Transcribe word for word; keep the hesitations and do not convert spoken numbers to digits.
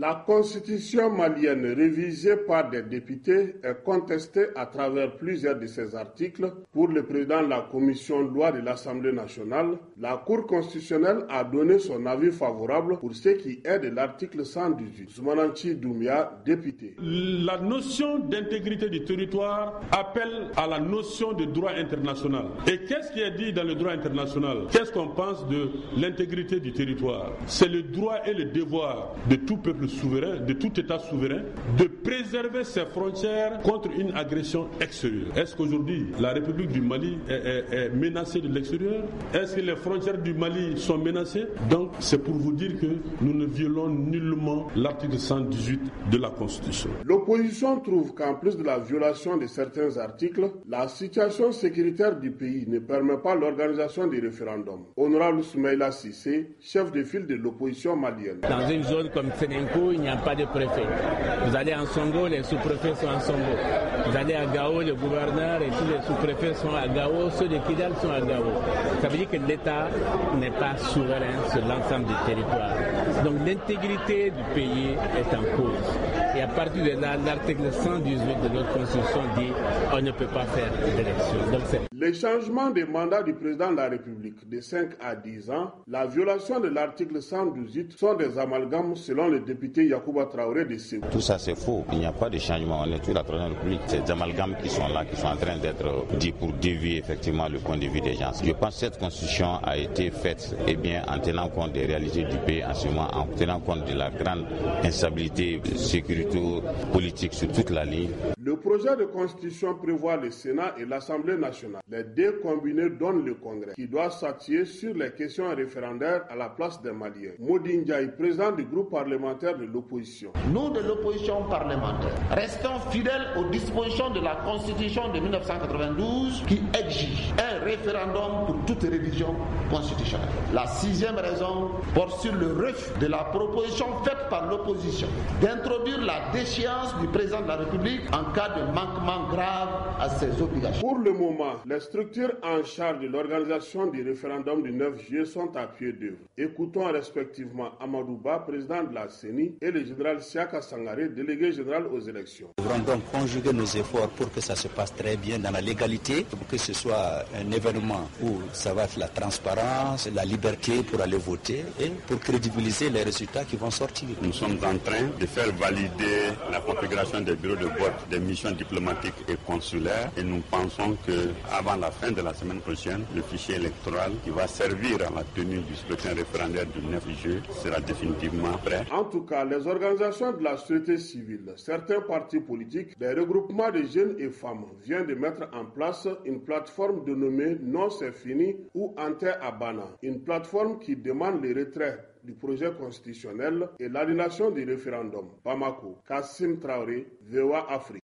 La constitution malienne révisée par des députés est contestée à travers plusieurs de ses articles. Pour le président de la commission loi de l'Assemblée nationale, la Cour constitutionnelle a donné son avis favorable pour ce qui est de l'article cent dix-huit. Zoumananchi Doumbia, député. La notion d'intégrité du territoire appelle à la notion de droit international. Et qu'est-ce qui est dit dans le droit international? Qu'est-ce qu'on pense de l'intégrité du territoire? C'est le droit et le devoir de tout peuple souverain, de tout État souverain, de préserver ses frontières contre une agression extérieure. Est-ce qu'aujourd'hui, la République du Mali est, est, est menacée de l'extérieur? Est-ce que les frontières du Mali sont menacées? Donc, c'est pour vous dire que nous ne violons nullement l'article cent dix-huit de la Constitution. L'opposition trouve qu'en plus de la violation de certains articles, la situation sécuritaire du pays ne permet pas l'organisation des référendums. Honorable Soumaïla Sissé, chef de file de l'opposition malienne. Dans une zone comme Sénénkou, il n'y a pas de préfet. Vous allez en Songo, les sous-préfets sont en Songo. Vous allez à Gao, le gouverneur et tous les sous-préfets sont à Gao, ceux de Kidal sont à Gao. Ça veut dire que l'État n'est pas souverain sur l'ensemble du territoire. Donc l'intégrité du pays est en cause. Et à partir de là, l'article cent dix-huit de notre Constitution dit qu'on ne peut pas faire d'élection. Donc c'est... Les changements de mandat du président de la République de cinq à dix ans, la violation de l'article cent dix-huit sont des amalgames selon le député Yacouba Traoré de Ségou. Tout ça c'est faux, il n'y a pas de changement, on est toujours à la troisième République. C'est des amalgames qui sont là, qui sont en train d'être dits pour dévier effectivement le point de vue des gens. Je pense que cette constitution a été faite eh bien, en tenant compte des réalités du pays en ce moment, en tenant compte de la grande instabilité sécurito-politique sur toute la ligne. Le projet de constitution prévoit le Sénat et l'Assemblée nationale. Les deux combinés donnent le Congrès, qui doit s'attirer sur les questions référendaires à la place des Maliens. Modi Ndiaye, président du groupe parlementaire de l'opposition. Nous, de l'opposition parlementaire, restons fidèles aux dispositions de la Constitution de dix-neuf cent quatre-vingt-douze qui exige un référendum pour toute révision constitutionnelle. La sixième raison porte sur le refus de la proposition faite par l'opposition d'introduire la déchéance du président de la République en cas de manquement grave à ses obligations. Pour le moment, les structures en charge de l'organisation du référendum du neuf juillet sont à pied d'œuvre. Écoutons respectivement Amadou Ba, président de la C E N I, et le général Siaka Sangaré, délégué général aux élections. Nous devons donc conjuguer nos efforts pour que ça se passe très bien dans la légalité, pour que ce soit un événement où ça va être la transparence, la liberté pour aller voter et pour crédibiliser les résultats qui vont sortir. Nous sommes en train de faire valider la configuration des bureaux de vote des missions diplomatiques et consulaires et nous pensons qu'avant la fin de la semaine prochaine, le fichier électoral qui va servir à la tenue du scrutin référendaire du neuf juillet sera définitivement prêt. En tout cas, les organisations de la société civile, certains partis politiques, des regroupements de jeunes et femmes viennent de mettre en place une plateforme dénommée Non c'est fini ou Ante Abana, une plateforme qui demande le retrait du projet constitutionnel et l'annulation du référendum. Bamako, Kassim Traoré, V O A Afrique.